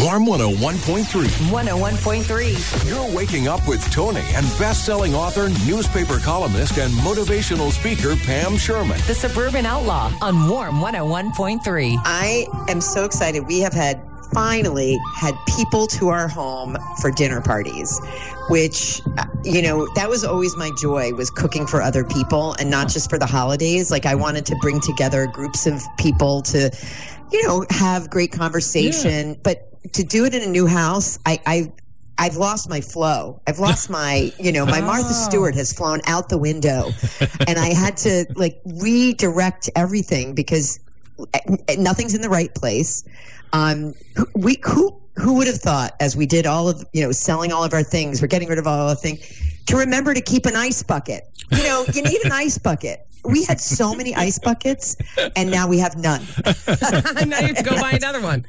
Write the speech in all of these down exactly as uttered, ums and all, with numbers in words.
Warm one oh one point three. one oh one point three. You're waking up with Tony and best-selling author, newspaper columnist, and motivational speaker Pam Sherman. The Suburban Outlaw on Warm one oh one point three. I am so excited. We have had finally had people to our home for dinner parties, which, you know, that was always my joy, was cooking for other people and not just for the holidays. Like, I wanted to bring together groups of people to, you know, have great conversation. Yeah. But to do it in a new house, I, I I've lost my flow. I've lost my, you know, my Martha Stewart has flown out the window, and I had to like redirect everything because nothing's in the right place. Um, we who who would have thought, as we did all of, you know, selling all of our things, we're getting rid of all our things, to remember to keep an ice bucket. You know, you need an ice bucket. We had so many ice buckets, and now we have none. Now you have to go buy another one.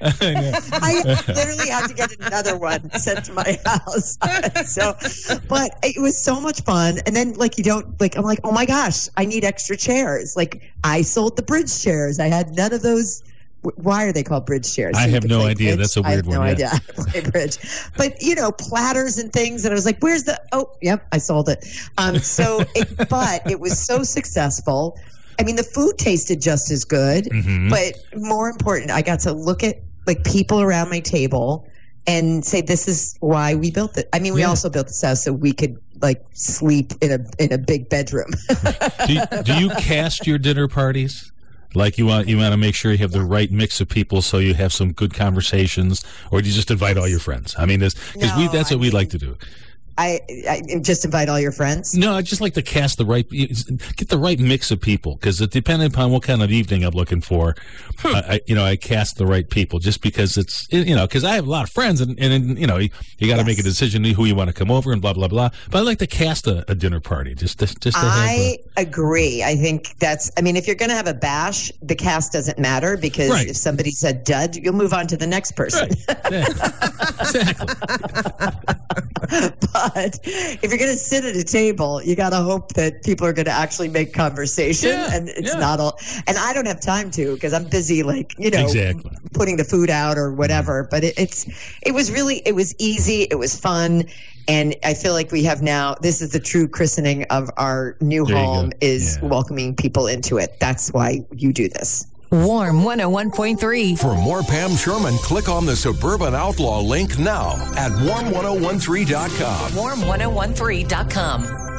I literally had to get another one sent to my house. So, but it was so much fun. And then, like, you don't, like, I'm like, oh my gosh, I need extra chairs. Like, I sold the bridge chairs. I had none of those. Why are they called bridge chairs? I have no idea. Bridge? That's a weird one. I have no yeah. idea. I play bridge. But, you know, platters and things. And I was like, where's the, oh, yep, I sold it. Um, so, it, but it was so successful. I mean, the food tasted just as good. Mm-hmm. But more important, I got to look at, like, people around my table and say, this is why we built it. I mean, we yeah. also built this house so we could, like, sleep in a in a big bedroom. do, you, do you cast your dinner parties? Like you want you want to make sure you have the right mix of people so you have some good conversations, or do you just invite all your friends? I mean, because no, we that's I what mean, we like to do. I, I just invite all your friends? No, I just like to cast the right, get the right mix of people, because depending upon what kind of evening I'm looking for, hmm. I, you know, I cast the right people just because it's, you know, because I have a lot of friends and, and you know, you, you got to yes. make a decision who you want to come over and blah, blah, blah. But I like to cast a, a dinner party just to, just to I have a, agree. I think that's, I mean, if you're going to have a bash, the cast doesn't matter because right. if somebody's a dud, you'll move on to the next person. Right. Yeah. Exactly. But if you're going to sit at a table, you got to hope that people are going to actually make conversation, yeah, and it's yeah. not all. And I don't have time to because I'm busy, like you know, exactly. putting the food out or whatever. Mm-hmm. But it, it's it was really it was easy, it was fun, and I feel like we have now. This is the true christening of our new there home is yeah. welcoming people into it. That's why you do this. Warm one oh one point three. For more Pam Sherman, click on the Suburban Outlaw link now at warm ten thirteen dot com. warm ten thirteen dot com.